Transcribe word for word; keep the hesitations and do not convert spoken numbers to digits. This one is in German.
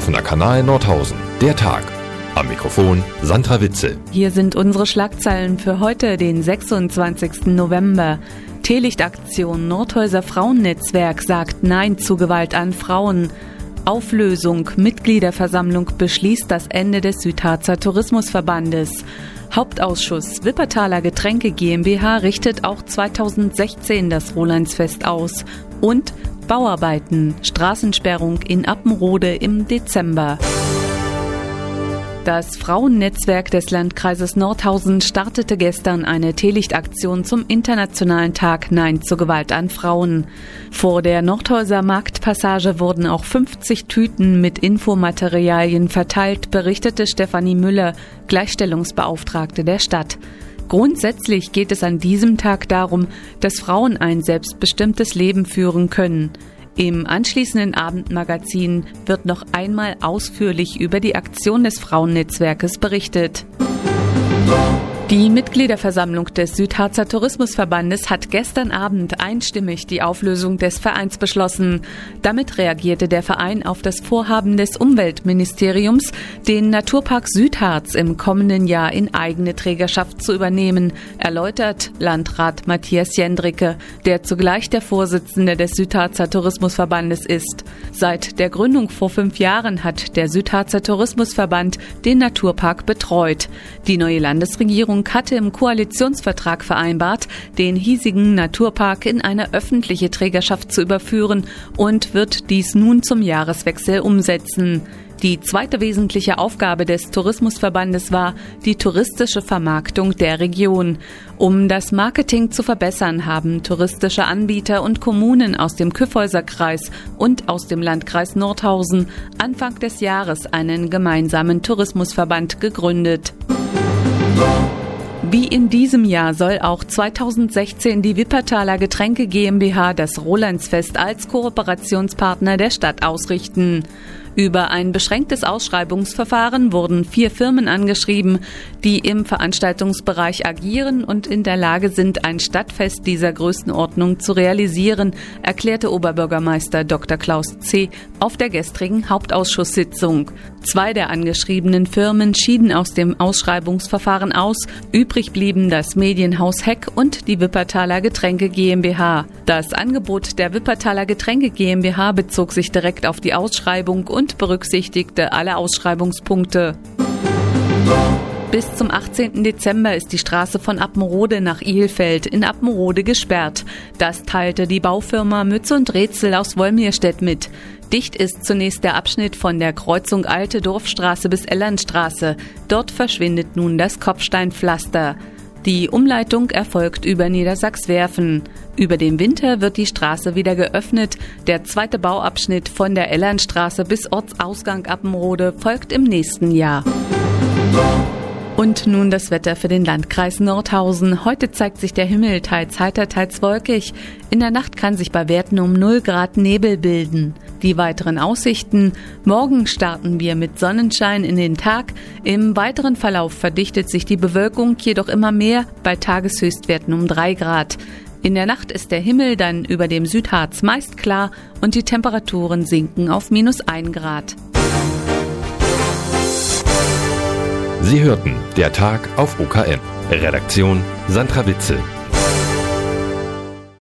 Offener Kanal Nordhausen. Der Tag. Am Mikrofon Sandra Witzel. Hier sind unsere Schlagzeilen für heute, den sechsundzwanzigsten November. Teelichtaktion Nordhäuser Frauennetzwerk sagt Nein zu Gewalt an Frauen. Auflösung. Mitgliederversammlung beschließt das Ende des Südharzer Tourismusverbandes. Hauptausschuss Wippertaler Getränke GmbH richtet auch zweitausendsechzehn das Rolandsfest aus. Und Bauarbeiten, Straßensperrung in Appenrode im Dezember. Das Frauennetzwerk des Landkreises Nordhausen startete gestern eine Teelichtaktion zum Internationalen Tag Nein zur Gewalt an Frauen. Vor der Nordhäuser Marktpassage wurden auch fünfzig Tüten mit Infomaterialien verteilt, berichtete Stefanie Müller, Gleichstellungsbeauftragte der Stadt. Grundsätzlich geht es an diesem Tag darum, dass Frauen ein selbstbestimmtes Leben führen können. Im anschließenden Abendmagazin wird noch einmal ausführlich über die Aktion des Frauennetzwerkes berichtet. Die Mitgliederversammlung des Südharzer Tourismusverbandes hat gestern Abend einstimmig die Auflösung des Vereins beschlossen. Damit reagierte der Verein auf das Vorhaben des Umweltministeriums, den Naturpark Südharz im kommenden Jahr in eigene Trägerschaft zu übernehmen, erläutert Landrat Matthias Jendricke, der zugleich der Vorsitzende des Südharzer Tourismusverbandes ist. Seit der Gründung vor fünf Jahren hat der Südharzer Tourismusverband den Naturpark betreut. Die neue Landesregierung hatte im Koalitionsvertrag vereinbart, den hiesigen Naturpark in eine öffentliche Trägerschaft zu überführen und wird dies nun zum Jahreswechsel umsetzen. Die zweite wesentliche Aufgabe des Tourismusverbandes war die touristische Vermarktung der Region. Um das Marketing zu verbessern, haben touristische Anbieter und Kommunen aus dem Kyffhäuserkreis und aus dem Landkreis Nordhausen Anfang des Jahres einen gemeinsamen Tourismusverband gegründet. Wie in diesem Jahr soll auch zweitausendsechzehn die Wippertaler Getränke GmbH das Rolandsfest als Kooperationspartner der Stadt ausrichten. Über ein beschränktes Ausschreibungsverfahren wurden vier Firmen angeschrieben, die im Veranstaltungsbereich agieren und in der Lage sind, ein Stadtfest dieser Größenordnung zu realisieren, erklärte Oberbürgermeister Doktor Klaus C. auf der gestrigen Hauptausschusssitzung. Zwei der angeschriebenen Firmen schieden aus dem Ausschreibungsverfahren aus. Übrig blieben das Medienhaus Heck und die Wippertaler Getränke GmbH. Das Angebot der Wippertaler Getränke GmbH bezog sich direkt auf die Ausschreibung und berücksichtigte alle Ausschreibungspunkte. Bis zum achtzehnten Dezember ist die Straße von Appenrode nach Ilfeld in Appenrode gesperrt. Das teilte die Baufirma Mütz und Rätsel aus Wolmirstedt mit. Dicht ist zunächst der Abschnitt von der Kreuzung Alte Dorfstraße bis Ellernstraße. Dort verschwindet nun das Kopfsteinpflaster. Die Umleitung erfolgt über Niedersachswerfen. Über den Winter wird die Straße wieder geöffnet. Der zweite Bauabschnitt von der Ellernstraße bis Ortsausgang Appenrode folgt im nächsten Jahr. Und nun das Wetter für den Landkreis Nordhausen. Heute zeigt sich der Himmel teils heiter, teils wolkig. In der Nacht kann sich bei Werten um null Grad Nebel bilden. Die weiteren Aussichten: Morgen starten wir mit Sonnenschein in den Tag. Im weiteren Verlauf verdichtet sich die Bewölkung jedoch immer mehr, bei Tageshöchstwerten um drei Grad. In der Nacht ist der Himmel dann über dem Südharz meist klar und die Temperaturen sinken auf minus ein Grad. Sie hörten der Tag auf O K M. Redaktion Sandra Witzel.